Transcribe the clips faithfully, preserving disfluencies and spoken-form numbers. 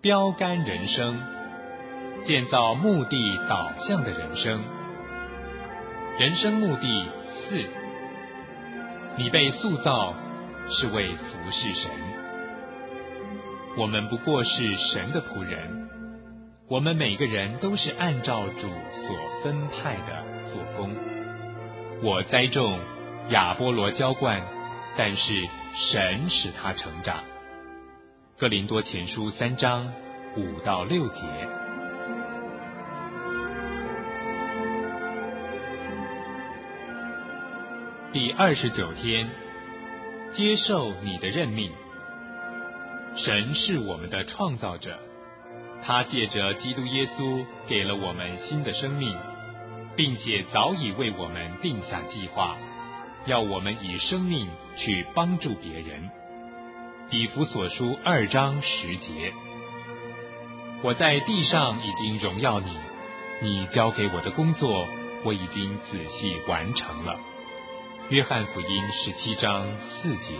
标杆人生，建造目的导向的人生。人生目的四，你被塑造是为服侍神。我们不过是神的仆人，我们每个人都是按照主所分派的做工。我栽种，亚波罗浇灌，但是神使他成长。哥林多前书三章五到六节。第二十九天，接受你的任命。神是我们的创造者，他借着基督耶稣给了我们新的生命，并且早已为我们定下计划，要我们以生命去帮助别人。以弗所书二章十节。我在地上已经荣耀你，你交给我的工作，我已经仔细完成了。约翰福音十七章四节。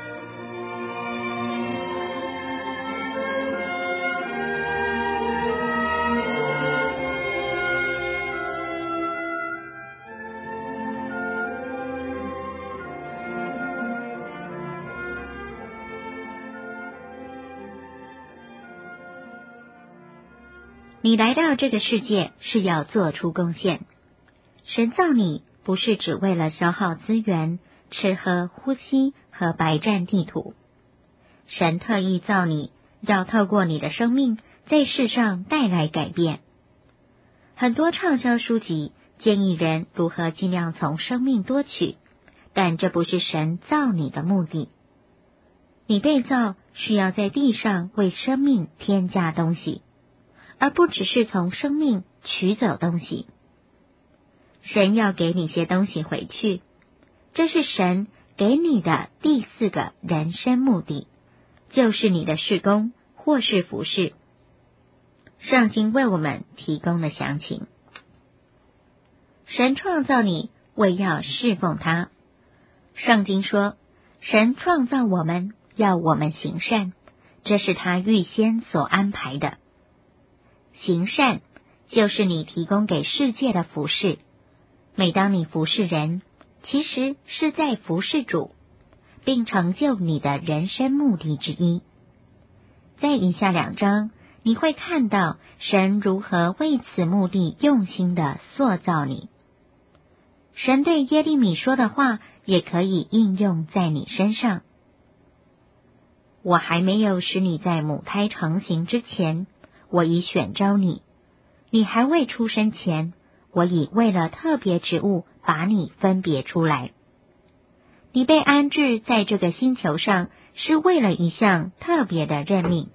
你来到这个世界是要做出贡献。神造你不是只为了消耗资源、吃喝呼吸和白占地土。神特意造你，要透过你的生命在世上带来改变。很多畅销书籍建议人如何尽量从生命多取，但这不是神造你的目的。你被造需要在地上为生命添加东西，而不只是从生命取走东西。神要给你些东西回去，这是神给你的第四个人生目的，就是你的事工或是服事。圣经为我们提供了详情。神创造你为要侍奉他。圣经说，神创造我们要我们行善，这是他预先所安排的。行善就是你提供给世界的服事。每当你服侍人，其实是在服侍主，并成就你的人生目的之一。在以下两章，你会看到神如何为此目的用心的塑造你。神对耶利米说的话，也可以应用在你身上。我还没有使你在母胎成形之前，我已选召你；你还未出生前，我已为了特别职务把你分别出来。你被安置在这个星球上，是为了一项特别的任命。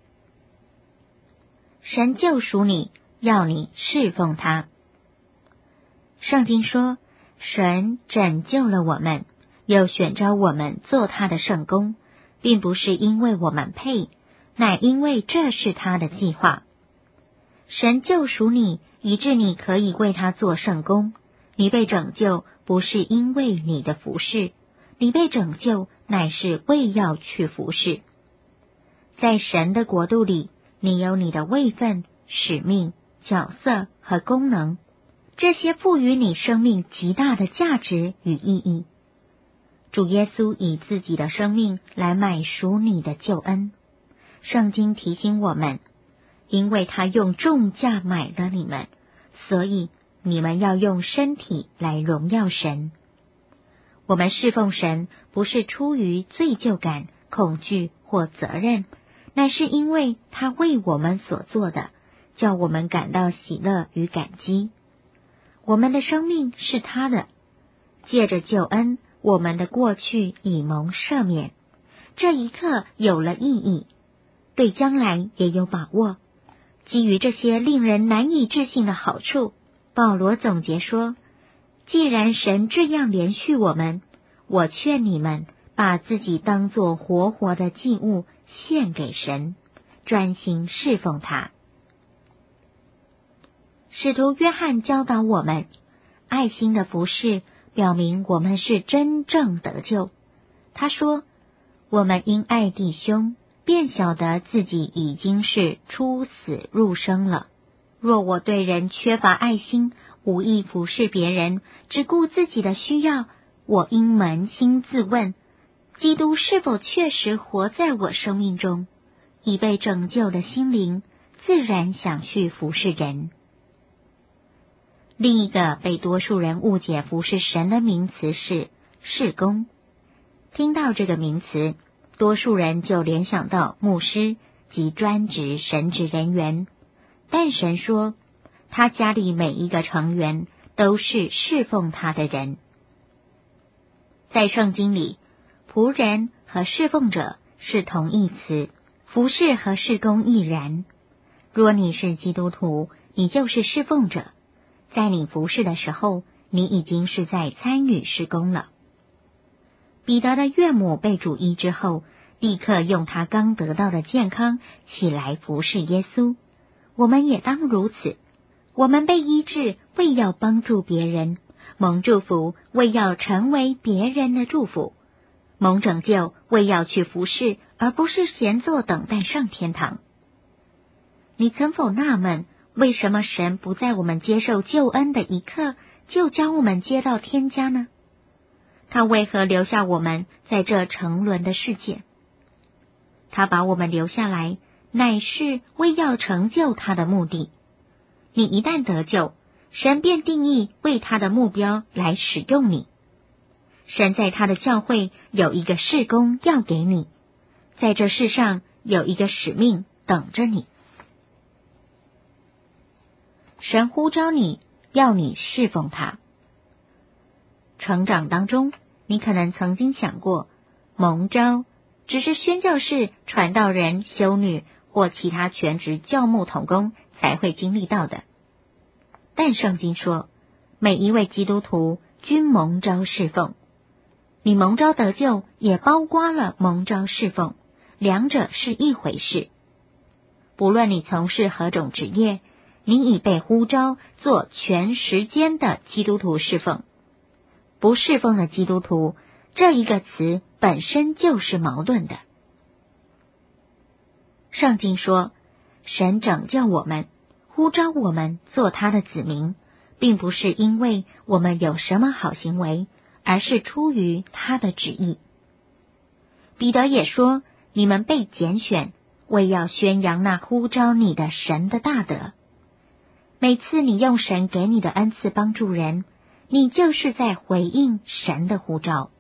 神救赎你，要你侍奉他。圣经说，神拯救了我们，又选召我们做他的圣工，并不是因为我们配，乃因为这是他的计划。神救赎你，以致你可以为他做圣工。你被拯救不是因为你的服事，你被拯救乃是为要去服事。在神的国度里，你有你的位分、使命、角色和功能，这些赋予你生命极大的价值与意义。主耶稣以自己的生命来买赎你的救恩。圣经提醒我们，因为他用重价买了你们，所以你们要用身体来荣耀神。我们侍奉神不是出于罪疚感、恐惧或责任，乃是因为他为我们所做的，叫我们感到喜乐与感激。我们的生命是他的，借着救恩，我们的过去已蒙赦免。这一刻有了意义，对将来也有把握。基于这些令人难以置信的好处，保罗总结说，既然神这样连续我们，我劝你们把自己当作活活的祭物献给神，专心侍奉他。使徒约翰教导我们，爱心的服事表明我们是真正得救。他说，我们因爱弟兄， 便晓得自己已经是出死入生了。若我对人缺乏爱心，无意服侍别人，只顾自己的需要，我应扪心自问，基督是否确实活在我生命中？已被拯救的心灵自然想去服侍人。另一个被多数人误解服侍神的名词是事工。听到这个名词，多数人就联想到牧师及专职神职人员，但神说，他家里每一个成员都是侍奉他的人。在圣经里，仆人和侍奉者是同义词，服侍和事工亦然。若你是基督徒，你就是侍奉者，在你服侍的时候，你已经是在参与事工了。彼得的岳母被主医之后，立刻用他刚得到的健康起来服侍耶稣。我们也当如此，我们被医治为要帮助别人，蒙祝福为要成为别人的祝福，蒙拯救为要去服侍，而不是闲坐等待上天堂。你曾否纳闷，为什么神不在我们接受救恩的一刻就将我们接到天家呢？他为何留下我们在这沉沦的世界？他把我们留下来，乃是为要成就他的目的。你一旦得救，神便定义为他的目标来使用你。神在他的教会有一个事工要给你，在这世上有一个使命等着你。神呼召你，要你侍奉他。成长当中，你可能曾经想过，蒙召只是宣教士、传道人、修女或其他全职教牧同工才会经历到的。但圣经说，每一位基督徒均蒙召侍奉。你蒙召得救，也包括了蒙召侍奉，两者是一回事。不论你从事何种职业，你已被呼召做全时间的基督徒侍奉。不侍奉的基督徒，这一个词本身就是矛盾的。圣经说，神拯救我们，呼召我们做他的子民，并不是因为我们有什么好行为，而是出于他的旨意。彼得也说，你们被拣选，为要宣扬那呼召你的神的大德。每次你用神给你的恩赐帮助人，你就是在回应神的呼召。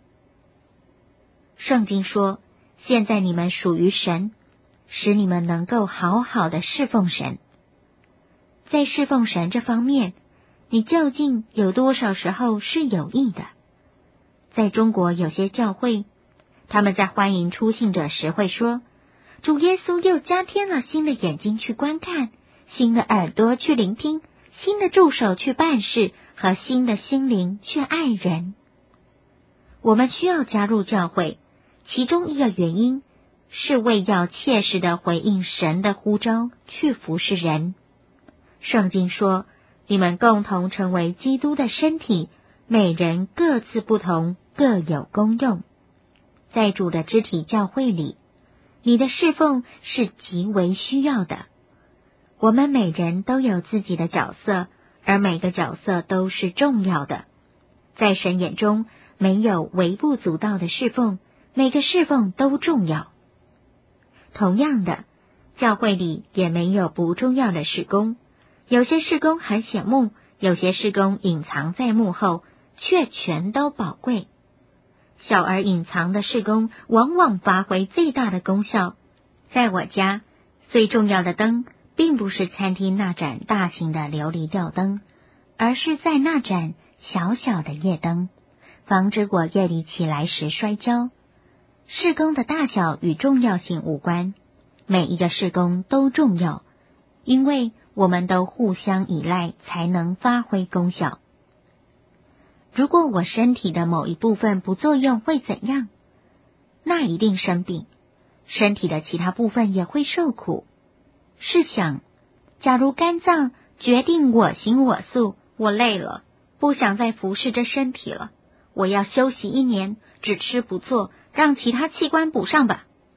圣经说，现在你们属于神，使你们能够好好的侍奉神。在侍奉神这方面，你究竟有多少时候是有益的？在中国有些教会，他们在欢迎出信者时会说，主耶稣又加添了新的眼睛去观看，新的耳朵去聆听，新的助手去办事，和新的心灵去爱人。我们需要加入教会，其中一个原因是为要切实的回应神的呼召，去服侍人。圣经说，你们共同成为基督的身体，每人各自不同，各有功用。在主的肢体教会里，你的侍奉是极为需要的。我们每人都有自己的角色，而每个角色都是重要的。在神眼中，没有微不足道的侍奉，每个侍奉都重要。同样的，教会里也没有不重要的事工，有些事工很显目，有些事工隐藏在幕后，却全都宝贵。小而隐藏的事工往往发挥最大的功效。在我家，最重要的灯并不是餐厅那盏大型的琉璃吊灯，而是在那盏小小的夜灯，防止我夜里起来时摔跤。事工的大小与重要性无关，每一个事工都重要，因为我们都互相依赖才能发挥功效。如果我身体的某一部分不作用会怎样？那一定生病，身体的其他部分也会受苦。试想，假如肝脏决定我行我素，我累了，不想再服侍这身体了，我要休息一年，只吃不做，让其他器官补上吧。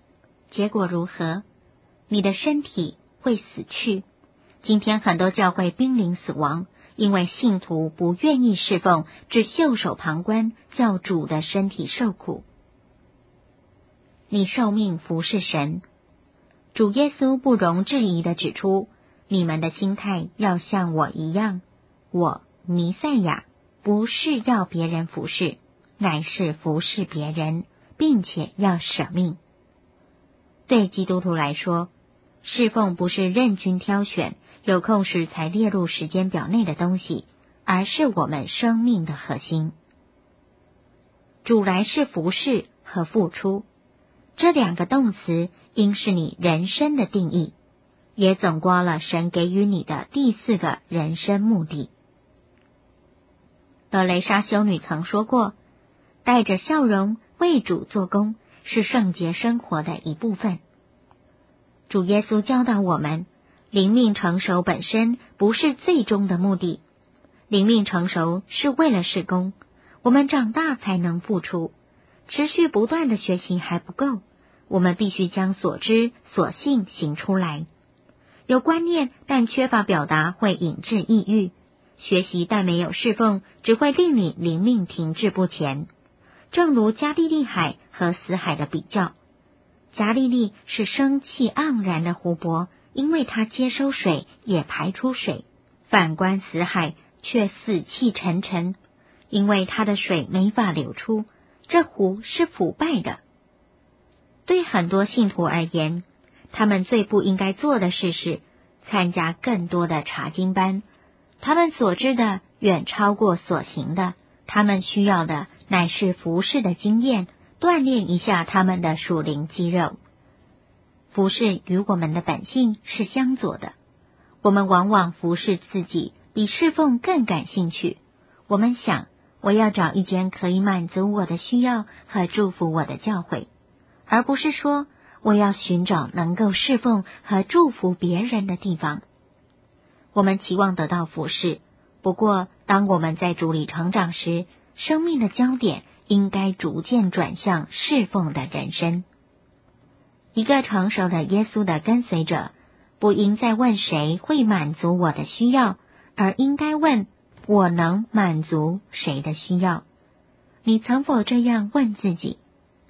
结果如何？你的身体会死去。今天很多教会濒临死亡，因为信徒不愿意侍奉，只袖手旁观，叫主的身体受苦。你受命服侍神，主耶稣不容置疑地指出，你们的心态要像我一样，我弥赛亚不是要别人服侍，乃是服侍别人，并且要舍命。对基督徒来说，侍奉不是任君挑选，有空时才列入时间表内的东西，而是我们生命的核心。主来是服侍和付出，这两个动词应是你人生的定义，也总括了神给予你的第四个人生目的。德雷莎修女曾说过，带着笑容为主做工是圣洁生活的一部分。主耶稣教导我们，灵命成熟本身不是最终的目的，灵命成熟是为了事工，我们长大才能付出。持续不断的学习还不够，我们必须将所知所信行出来。有观念但缺乏表达会引致抑郁，学习但没有侍奉只会令你灵命停滞不前。正如加利利海和死海的比较，加利利是生气盎然的湖泊，因为它接收水也排出水；反观死海却死气沉沉，因为它的水没法流出，这湖是腐败的。对很多信徒而言，他们最不应该做的事是参加更多的查经班，他们所知的远超过所行的，他们需要的乃是服侍的经验，锻炼一下他们的属灵肌肉。服侍与我们的本性是相左的，我们往往服侍自己比侍奉更感兴趣。我们想，我要找一间可以满足我的需要和祝福我的教会，而不是说我要寻找能够侍奉和祝福别人的地方。我们期望得到服侍，不过当我们在主里成长时，生命的焦点应该逐渐转向侍奉的人生。一个成熟的耶稣的跟随者，不应再问谁会满足我的需要，而应该问我能满足谁的需要。你曾否这样问自己？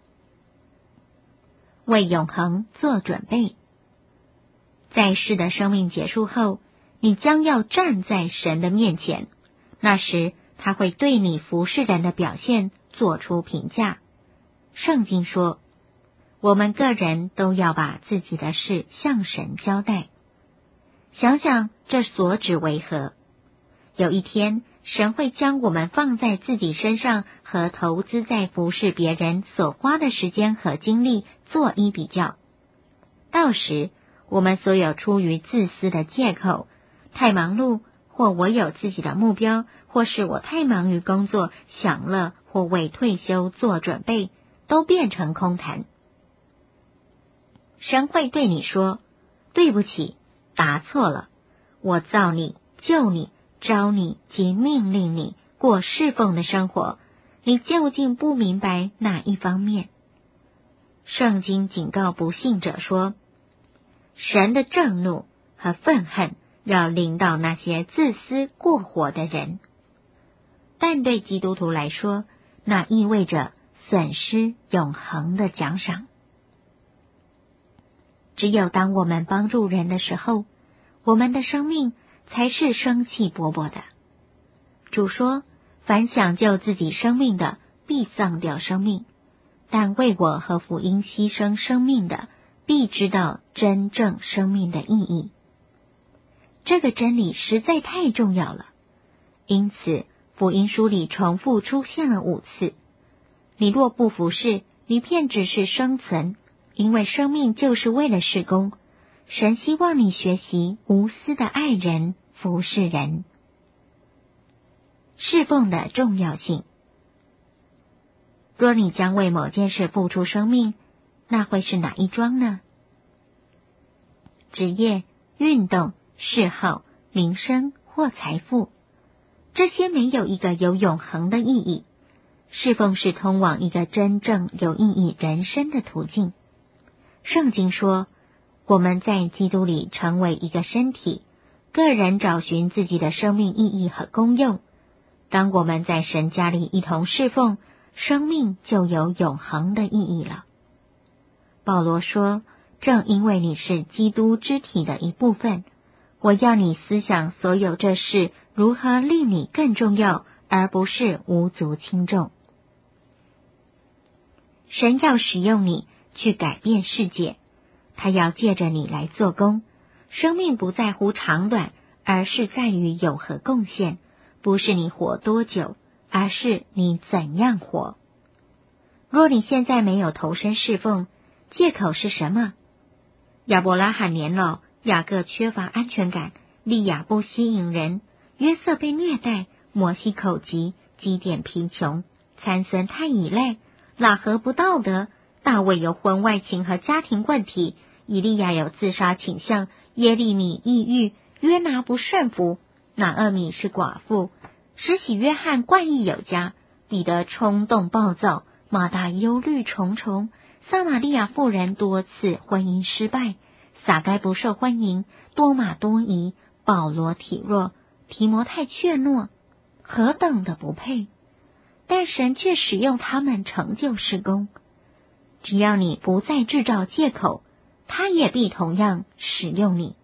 为永恒做准备。在世的生命结束后，你将要站在神的面前，那时他会对你服侍人的表现做出评价。圣经说，我们个人都要把自己的事向神交代。想想这所指为何？有一天，神会将我们放在自己身上和投资在服侍别人所花的时间和精力做一比较。到时，我们所有出于自私的借口，太忙碌，或我有自己的目标，或是我太忙于工作、享乐，或为退休做准备，都变成空谈。神会对你说，对不起，答错了，我造你、救你、招你及命令你过侍奉的生活，你究竟不明白哪一方面？圣经警告不信者说，神的震怒和愤恨要临到那些自私过活的人，但对基督徒来说，那意味着损失永恒的奖赏。只有当我们帮助人的时候，我们的生命才是生气勃勃的。主说，凡想救自己生命的，必丧掉生命；但为我和福音牺牲生命的，必知道真正生命的意义。这个真理实在太重要了，因此福音书里重复出现了五次。你若不服侍，你便只是生存，因为生命就是为了事工。神希望你学习无私的爱人、服侍人。侍奉的重要性。若你将为某件事付出生命，那会是哪一桩呢？职业、运动、嗜好、名声或财富，这些没有一个有永恒的意义。侍奉是通往一个真正有意义人生的途径。 圣经说，我们在基督里成为一个身体，个人找寻自己的生命意义和功用。当我们在神家里一同侍奉，生命就有永恒的意义了。保罗说，正因为你是基督肢体的一部分，我要你思想所有这事如何令你更重要，而不是无足轻重。神要使用你去改变世界，他要借着你来做工。生命不在乎长短，而是在于有何贡献，不是你活多久，而是你怎样活。若你现在没有投身侍奉，借口是什么？亚伯拉罕年老，雅各缺乏安全感，利亚不吸引人，约瑟被虐待，摩西口疾，基甸贫穷，参孙太倚赖，喇合不道德，大卫有婚外情和家庭问题，以利亚有自杀倾向，耶利米抑郁，约拿不顺服，拿俄米是寡妇，施洗约翰怪异有加，彼得冲动暴躁，马大忧虑重重，撒玛利亚妇人多次婚姻失败，撒该不受欢迎，多马多疑，保罗体弱，提摩太怯懦，何等的不配！但神却使用他们成就事工。只要你不再制造借口，他也必同样使用你。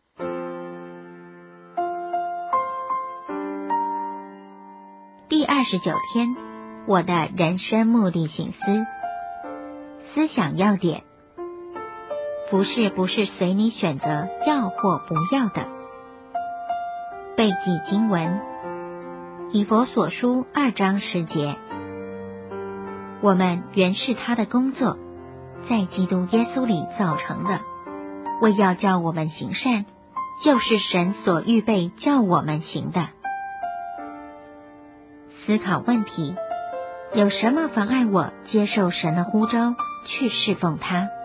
第二十九天，我的人生目的省思。思想要点：服事不是随你选择要或不要的。背记经文：以弗所书二章十节。我们原是他的工作，在基督耶稣里造成的，为要叫我们行善，就是神所预备叫我们行的。思考问题：有什么妨碍我接受神的呼召，去侍奉他？